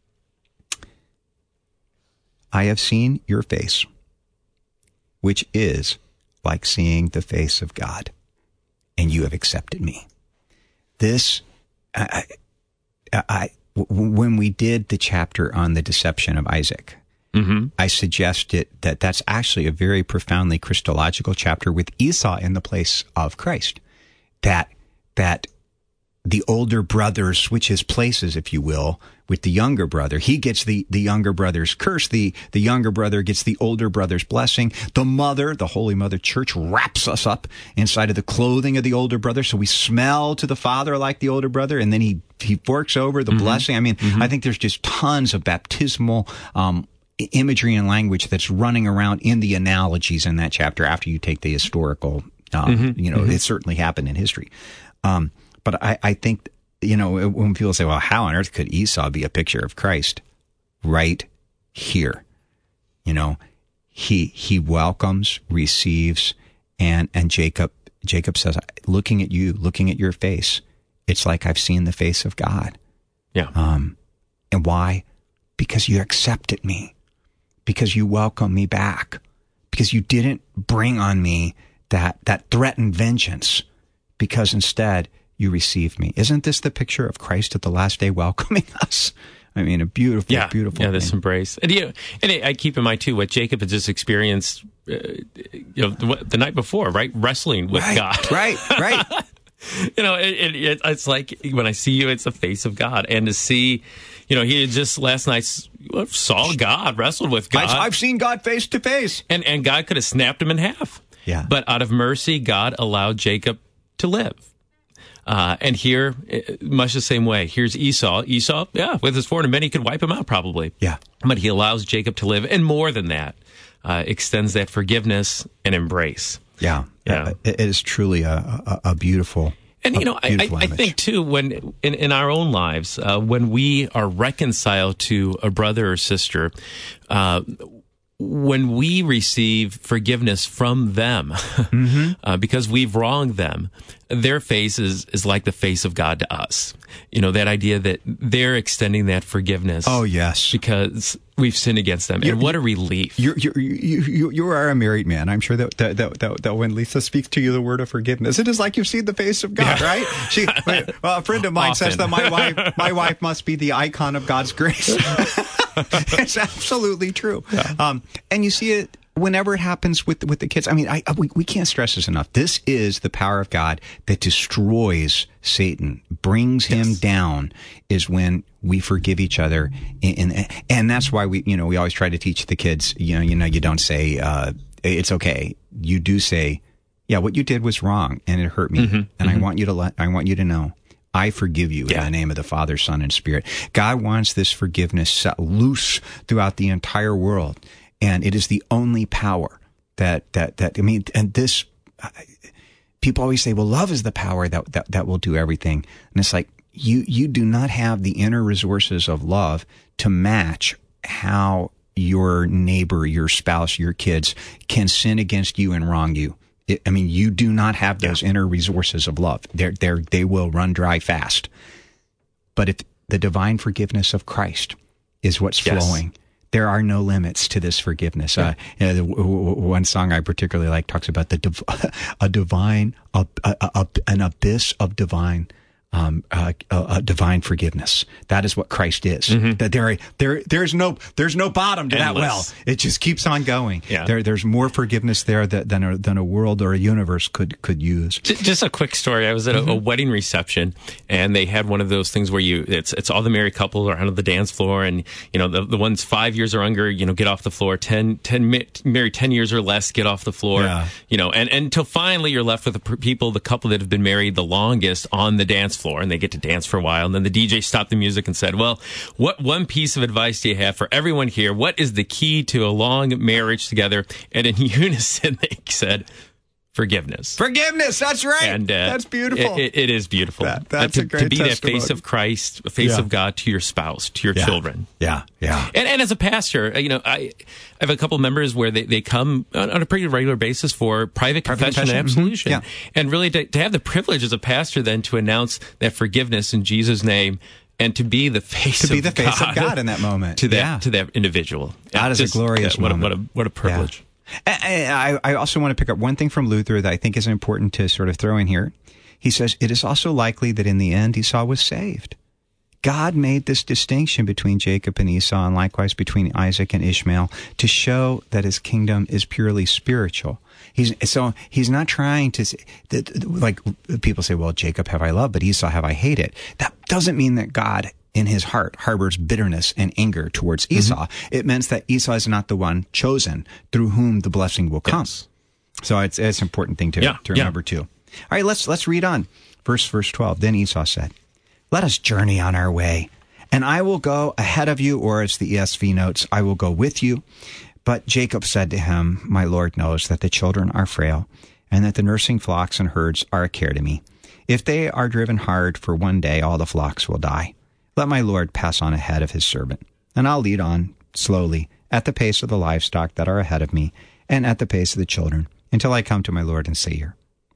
I have seen your face, which is like seeing the face of God, and you have accepted me. This, I, I, I when we did the chapter on the deception of Isaac, mm-hmm. I suggested that that's actually a very profoundly Christological chapter with Esau in the place of Christ. That, that the older brother switches places, if you will, with the younger brother. He gets the, the younger brother's curse. The, the younger brother gets the older brother's blessing. The mother, the Holy Mother Church, wraps us up inside of the clothing of the older brother, so we smell to the Father like the older brother, and then he, he forks over the mm-hmm. blessing. I mean, mm-hmm. I think there's just tons of baptismal um, imagery and language that's running around in the analogies in that chapter after you take the historical, um, mm-hmm. you know, mm-hmm. it certainly happened in history. Um, but I, I think, you know, when people say, well, how on earth could Esau be a picture of Christ? Right here. You know, he he welcomes, receives, and and Jacob Jacob says, looking at you, looking at your face, it's like I've seen the face of God. Yeah. Um, and why? Because you accepted me. Because you welcome me back. Because you didn't bring on me that that threatened vengeance. Because instead, you received me. Isn't this the picture of Christ at the last day welcoming us? I mean, a beautiful, yeah, beautiful yeah, thing. this embrace. And, you know, and I keep in mind, too, what Jacob had just experienced, uh, you know, the, the night before, right? Wrestling with right, God. Right, right. You know, it, it, it's like when I see you, it's the face of God. And to see, you know, he had just last night saw God, wrestled with God. I've seen God face to face. And, and God could have snapped him in half. Yeah. But out of mercy, God allowed Jacob to live. Uh, and here, much the same way. Here's Esau. Esau, yeah, with his four hundred men, he could wipe him out probably. Yeah. But he allows Jacob to live. And more than that, uh, extends that forgiveness and embrace. Yeah. Yeah. It is truly a, a, a beautiful And, you know, I, I, I think, too, when in, in our own lives, uh, when we are reconciled to a brother or sister, uh, when we receive forgiveness from them, mm-hmm. uh, because we've wronged them, their face is, is like the face of God to us. You know, that idea that they're extending that forgiveness. Oh, yes. Because we've sinned against them. You're, and what a relief. You're, you're, you you you are a married man. I'm sure that that, that, that, that when Lisa speaks to you the word of forgiveness, it is like you've seen the face of God, yeah. right? She, well, a friend of mine Often. says that my wife, my wife must be the icon of God's grace. It's absolutely true. Yeah. Um, and you see it whenever it happens with with the kids, I mean, I, we, we can't stress this enough. This is the power of God that destroys Satan, brings him yes. down, is when we forgive each other. And, and, and that's why we, you know, we always try to teach the kids, you know, you know, you don't say, uh, it's okay. You do say, yeah, what you did was wrong and it hurt me. Mm-hmm. And mm-hmm. I want you to let, I want you to know, I forgive you yeah. in the name of the Father, Son, and Spirit. God wants this forgiveness set loose throughout the entire world. And it is the only power that, that, that, I mean, and this, people always say, well, love is the power that, that, that will do everything. And it's like, you, you do not have the inner resources of love to match how your neighbor, your spouse, your kids can sin against you and wrong you. It, I mean, you do not have those yeah. inner resources of love. They're, they're, they will run dry fast. But if the divine forgiveness of Christ is what's yes. flowing, there are no limits to this forgiveness. Yeah. Uh, you know, the, w- w- one song I particularly like talks about the div- a divine, a, a, a, an abyss of divine, um, uh, a, a divine forgiveness. That is what Christ is. Mm-hmm. That there, there, there's no, there's no bottom to Endless. That well. It just keeps on going. Yeah. There, there's more forgiveness there that, than a, than a world or a universe could, could use. Just a quick story. I was at a, mm-hmm. a wedding reception, and they had one of those things where you, it's, it's all the married couples are on the dance floor, and you know the the ones five years or younger, you know, get off the floor. Ten, ten married ten years or less, get off the floor. Yeah. You know, and, and until finally you're left with the people, the couple that have been married the longest on the dance floor, and they get to dance for a while. And then the D J stopped the music and said, well, what one piece of advice do you have for everyone here? What is the key to a long marriage together? And in unison, they said, forgiveness. Forgiveness, that's right. And, uh, that's beautiful. It, it is beautiful. That, that's to, a great To be testimony. That face of Christ, a face yeah. of God to your spouse, to your yeah. children. Yeah, yeah. And, and as a pastor, you know, I, I have a couple of members where they, they come on, on a pretty regular basis for private, private confession, confession and absolution. Mm-hmm. Yeah. And really to, to have the privilege as a pastor then to announce that forgiveness in Jesus' name, and to be the face to be of the face God of God in that moment to that yeah. to that individual. That is Just, a glorious that, what moment. A, what a what a privilege. Yeah. I, I also want to pick up one thing from Luther that I think is important to sort of throw in here. He says, it is also likely that in the end Esau was saved. God made this distinction between Jacob and Esau, and likewise between Isaac and Ishmael, to show that his kingdom is purely spiritual. He's so he's not trying to say, like people say, well, Jacob have I loved, but Esau have I hated. That doesn't mean that God in his heart harbors bitterness and anger towards Esau. Mm-hmm. It means that Esau is not the one chosen through whom the blessing will come. Yes. So it's, it's an important thing to, yeah, to remember yeah. too. All right, let's let's read on. Verse verse twelve. Then Esau said, let us journey on our way, and I will go ahead of you, or as the E S V notes, I will go with you. But Jacob said to him, my Lord knows that the children are frail, and that the nursing flocks and herds are a care to me. If they are driven hard for one day, all the flocks will die. Let my Lord pass on ahead of his servant, and I'll lead on slowly at the pace of the livestock that are ahead of me, and at the pace of the children, until I come to my Lord and Savior.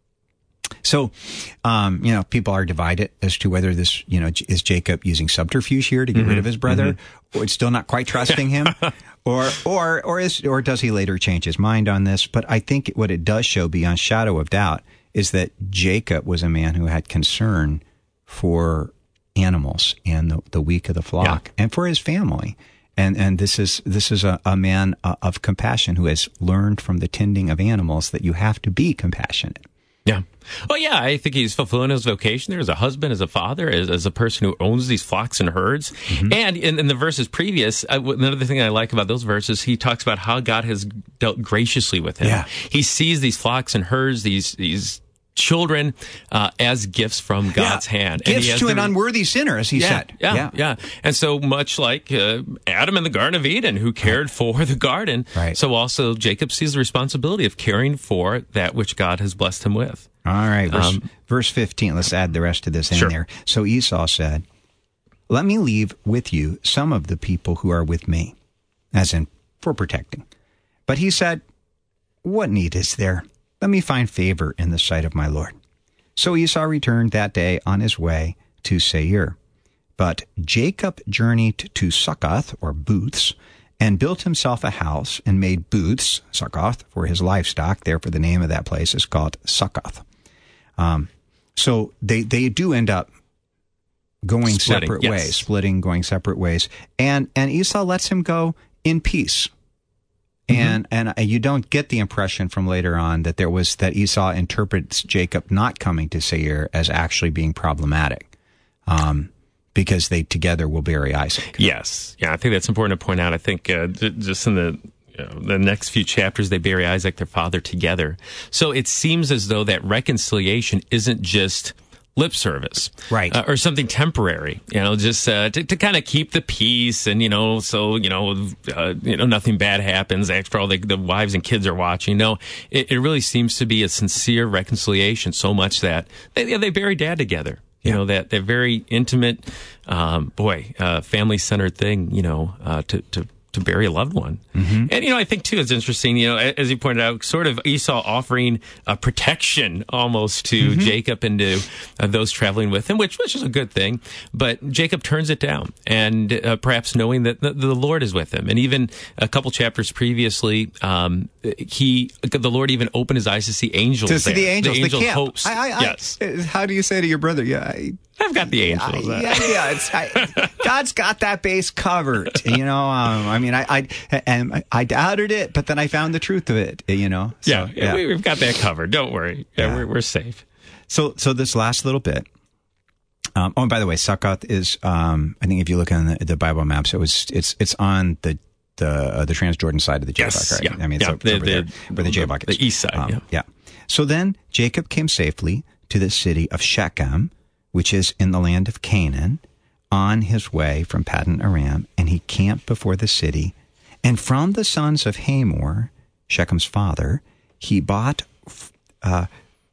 So, um, you know, people are divided as to whether this, you know, is Jacob using subterfuge here to get mm-hmm. rid of his brother, mm-hmm. or it's still not quite trusting him, or or or is or does he later change his mind on this? But I think what it does show beyond shadow of doubt is that Jacob was a man who had concern for animals and the, the weak of the flock, yeah. and for his family. And and this is this is a, a man uh, of compassion who has learned from the tending of animals that you have to be compassionate. Yeah. Oh, yeah. I think he's fulfilling his vocation there as a husband, as a father, as, as a person who owns these flocks and herds. Mm-hmm. And in, in the verses previous, uh, another thing I like about those verses, he talks about how God has dealt graciously with him. Yeah. He sees these flocks and herds, these these children, uh, as gifts from God's yeah. hand. Gifts and to the, an unworthy sinner, as he yeah, said. Yeah, yeah, yeah. And so much like uh, Adam in the Garden of Eden, who cared right. for the garden, right. so also Jacob sees the responsibility of caring for that which God has blessed him with. All right, verse, um, verse fifteen. Let's add the rest of this in sure. there. So Esau said, let me leave with you some of the people who are with me, as in for protecting. But he said, what need is there? Let me find favor in the sight of my Lord. So Esau returned that day on his way to Seir. But Jacob journeyed to Succoth, or booths, and built himself a house and made booths, Succoth, for his livestock. Therefore, the name of that place is called Succoth. Um, so they, they do end up going splitting, separate yes. ways, splitting, going separate ways. And, and Esau lets him go in peace. And mm-hmm. and you don't get the impression from later on that there was that Esau interprets Jacob not coming to Seir as actually being problematic, um, because they together will bury Isaac. Yes, yeah, I think that's important to point out. I think uh, just in the you know, the next few chapters, they bury Isaac, their father, together. So it seems as though that reconciliation isn't just lip service, right, uh, or something temporary, you know, just uh, to, to kind of keep the peace, and you know, so you know, uh, you know, nothing bad happens after all the, the wives and kids are watching. No, it, it really seems to be a sincere reconciliation, so much that they yeah, they bury Dad together. You yeah. know, that that very intimate, um, boy, uh, family centered thing. You know, uh, to to. to bury a loved one. Mm-hmm. And, you know, I think, too, it's interesting, you know, as you pointed out, sort of Esau offering uh, protection almost to mm-hmm. Jacob and to uh, those traveling with him, which, which is a good thing. But Jacob turns it down, and uh, perhaps knowing that the, the Lord is with him. And even a couple chapters previously, um, he, the Lord even opened his eyes to see angels To see there. the angels, the angels the camp. host. I, I, yes. I, how do you say to your brother, yeah, I, I've got the angels. I, yeah, yeah. It's, I, God's got that base covered. You know, um, I mean, I, I and I doubted it, but then I found the truth of it. You know, so, yeah, yeah, we, we've got that covered. Don't worry. Yeah, yeah. We're, we're safe. So, so this last little bit. Um, oh, and by the way, Succoth is. Um, I think if you look on the, the Bible maps, it was. It's it's on the the uh, the Transjordan side of the Jabbok, yes, right? Yeah, I mean, it's yeah, over the, there, the, where the Jabbok is. The east side. Um, yeah. yeah. So then Jacob came safely to the city of Shechem, which is in the land of Canaan, on his way from Paddan Aram, and he camped before the city. And from the sons of Hamor, Shechem's father, he bought uh,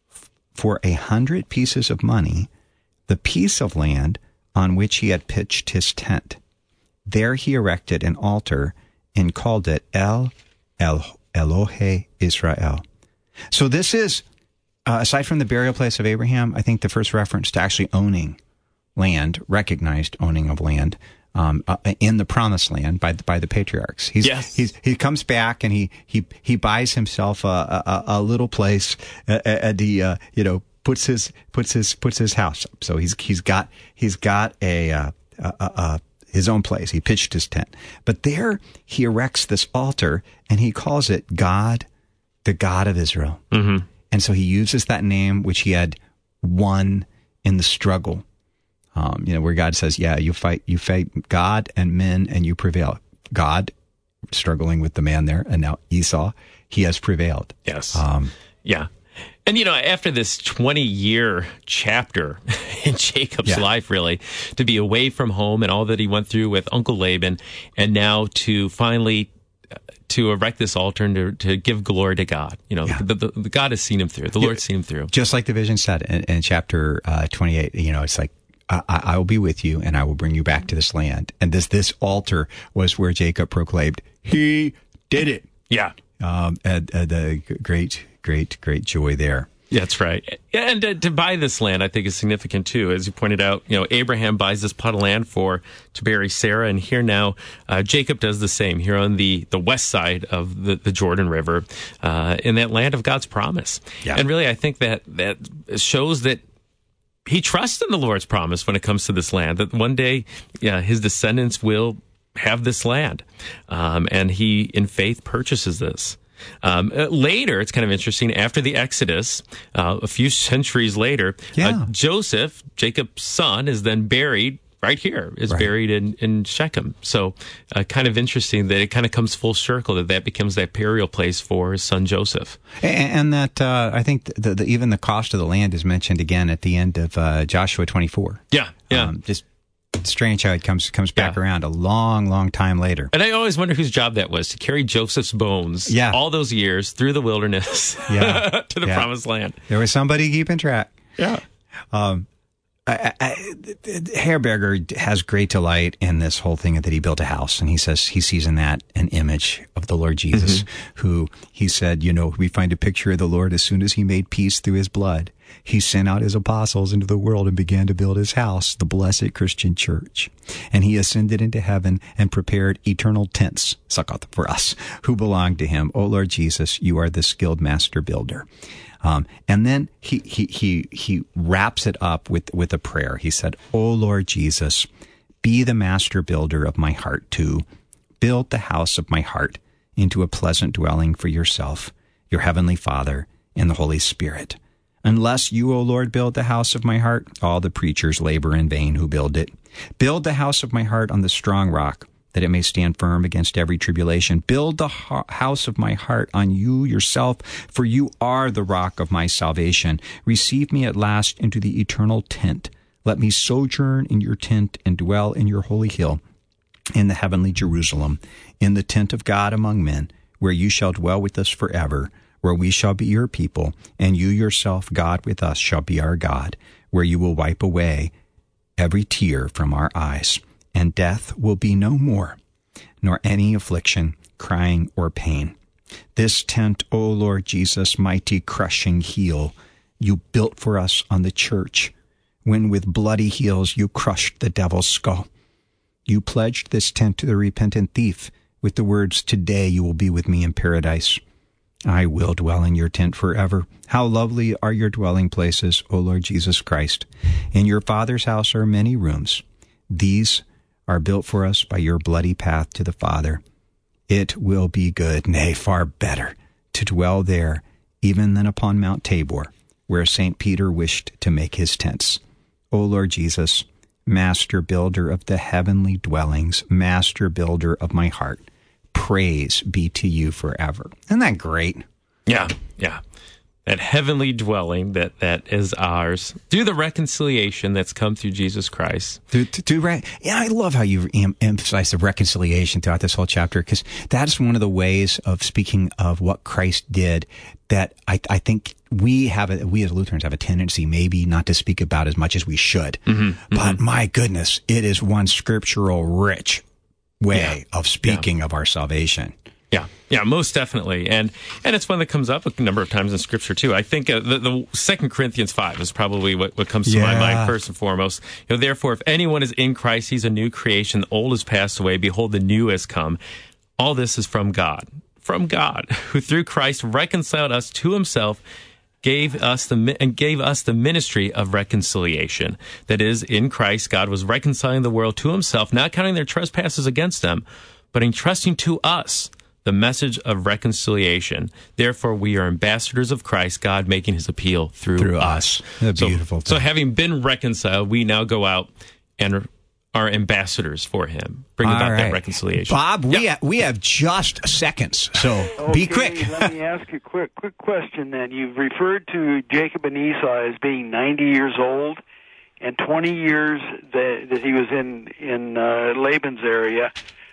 for a hundred pieces of money the piece of land on which he had pitched his tent. There he erected an altar and called it El, El Elohe Israel. So this is, uh, aside from the burial place of Abraham, I think the first reference to actually owning land, recognized owning of land, um, uh, in the promised land by the, by the patriarchs. He's, yes. he's, he comes back and he, he, he buys himself a, a, a little place, uh, and he, uh, you know, puts his, puts his, puts his house up. So he's, he's got, he's got a, uh, a, a, a his own place. He pitched his tent. But there he erects this altar and he calls it God, the God of Israel. Mm-hmm. And so he uses that name, which he had won in the struggle. Um, you know, where God says, yeah, you fight, you fight God and men and you prevail. God struggling with the man there. And now Esau, he has prevailed. Yes. Um, yeah. And, you know, after this twenty-year chapter in Jacob's yeah. life, really, to be away from home and all that he went through with Uncle Laban, and now to finally to erect this altar and to, to give glory to God. You know, yeah. the, the, the God has seen him through. The Lord's seen him through. Just like the vision said in, in chapter uh, twenty-eight, you know, it's like, I, I will be with you and I will bring you back to this land. And this this altar was where Jacob proclaimed, he did it. Yeah. Um, and, and the great, great, great joy there. Yeah, that's right. And to, to buy this land, I think, is significant, too. As you pointed out, you know, Abraham buys this plot of land for to bury Sarah. And here now, uh, Jacob does the same here on the, the west side of the, the Jordan River, uh, in that land of God's promise. Yeah. And really, I think that that shows that he trusts in the Lord's promise when it comes to this land, that one day yeah, his descendants will have this land. Um, and he, in faith, purchases this. Um, uh, later, it's kind of interesting, after the Exodus, uh, a few centuries later, yeah. uh, Joseph, Jacob's son, is then buried right here, is right. buried in, in Shechem. So uh, kind of interesting that it kind of comes full circle, that that becomes that burial place for his son Joseph. And, and that, uh, I think, the, the, even the cost of the land is mentioned again at the end of uh, Joshua twenty-four. Yeah, yeah. Um, just strange how it comes comes back yeah. around a long, long time later. And I always wonder whose job that was, to carry Joseph's bones yeah. all those years through the wilderness yeah. to the yeah. promised land. There was somebody keeping track. Yeah. Um, I, I, Herberger has great delight in this whole thing that he built a house, and he says he sees in that an image of the Lord Jesus, mm-hmm. who he said, you know, we find a picture of the Lord as soon as he made peace through his blood. He sent out his apostles into the world and began to build his house, the blessed Christian church. And he ascended into heaven and prepared eternal tents, Succoth, for us who belong to him. O Lord Jesus, you are the skilled master builder. Um, and then he, he, he, he wraps it up with, with a prayer. He said, O Lord Jesus, be the master builder of my heart too. Build the house of my heart into a pleasant dwelling for yourself, your heavenly Father, and the Holy Spirit. Unless you, O Lord, build the house of my heart, all the preachers labor in vain who build it. Build the house of my heart on the strong rock, that it may stand firm against every tribulation. Build the ho- house of my heart on you yourself, for you are the rock of my salvation. Receive me at last into the eternal tent. Let me sojourn in your tent and dwell in your holy hill, in the heavenly Jerusalem, in the tent of God among men, where you shall dwell with us forever, where we shall be your people, and you yourself, God with us, shall be our God, where you will wipe away every tear from our eyes, and death will be no more, nor any affliction, crying, or pain. This tent, O Lord Jesus, mighty crushing heel, you built for us on the church, when with bloody heels you crushed the devil's skull. You pledged this tent to the repentant thief with the words, "Today you will be with me in paradise." I will dwell in your tent forever. How lovely are your dwelling places, O Lord Jesus Christ. In your Father's house are many rooms. These are built for us by your bloody path to the Father. It will be good, nay, far better, to dwell there even than upon Mount Tabor, where Saint Peter wished to make his tents. O Lord Jesus, Master builder of the heavenly dwellings, Master builder of my heart, praise be to you forever. Isn't that great? Yeah, yeah. That heavenly dwelling that, that is ours through the reconciliation that's come through Jesus Christ. To, to, to re- yeah, I love how you em- emphasize the reconciliation throughout this whole chapter, because that's one of the ways of speaking of what Christ did that I, I think we have, a, we as Lutherans have a tendency maybe not to speak about as much as we should. Mm-hmm, but mm-hmm. my goodness, it is one scriptural rich way yeah. of speaking yeah. of our salvation. Yeah, yeah, most definitely, and and it's one that comes up a number of times in Scripture too. I think uh, the, the Second Corinthians five is probably what, what comes to yeah. my mind first and foremost. You know, therefore, if anyone is in Christ, he's a new creation. The old has passed away; behold, the new has come. All this is from God, from God, who through Christ reconciled us to Himself, gave us the and gave us the ministry of reconciliation. That is, in Christ, God was reconciling the world to Himself, not counting their trespasses against them, but entrusting to us the message of reconciliation. Therefore, we are ambassadors of Christ, God making His appeal through, through us. us. That's so, beautiful. So having been reconciled, we now go out and are ambassadors for Him, bring about right. that reconciliation. Bob, we, yeah. ha- we have just seconds, so okay, be quick. Let me ask you a quick, quick question then. You've referred to Jacob and Esau as being ninety years old, and twenty years that, that he was in, in uh, Laban's area.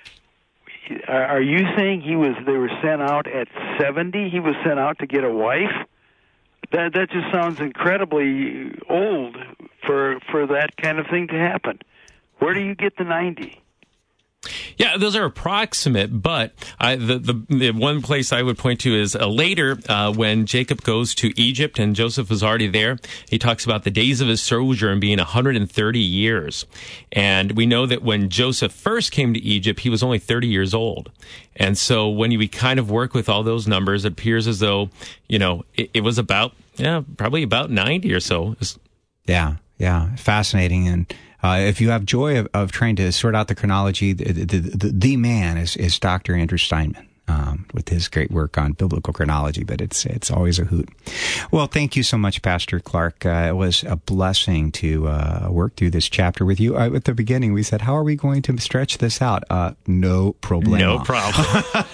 Are you saying he was? They were sent out at seventy? He was sent out to get a wife? That that just sounds incredibly old for for that kind of thing to happen. Where do you get the ninety? Yeah, those are approximate, but I, the, the the one place I would point to is uh, later uh, when Jacob goes to Egypt and Joseph was already there. He talks about the days of his sojourn being one hundred thirty years. And we know that when Joseph first came to Egypt, he was only thirty years old. And so when you kind of work with all those numbers, it appears as though, you know, it, it was about, yeah, probably about ninety or so. Yeah, yeah, fascinating. And Uh, if you have joy of, of trying to sort out the chronology, the, the, the, the man is, is Doctor Andrew Steinman um, with his great work on biblical chronology, but it's it's always a hoot. Well, thank you so much, Pastor Clark. Uh, it was a blessing to uh, work through this chapter with you. Uh, at the beginning, we said, how are we going to stretch this out? Uh, no problem. No problem.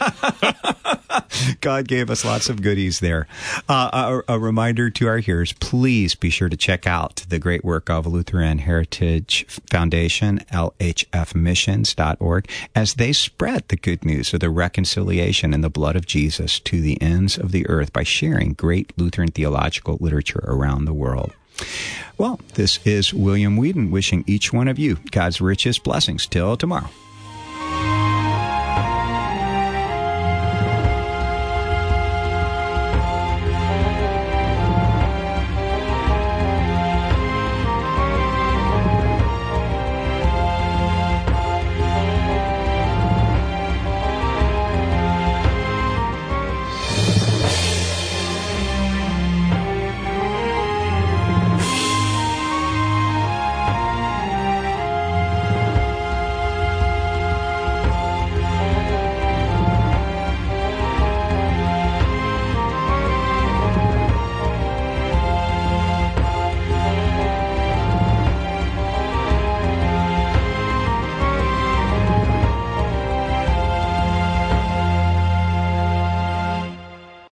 God gave us lots of goodies there. Uh, a, a reminder to our hearers, please be sure to check out the great work of Lutheran Heritage Foundation, L H F missions dot org, as they spread the good news of the reconciliation in the blood of Jesus to the ends of the earth by sharing great Lutheran theological literature around the world. Well, this is William Whedon wishing each one of you God's richest blessings. Till tomorrow.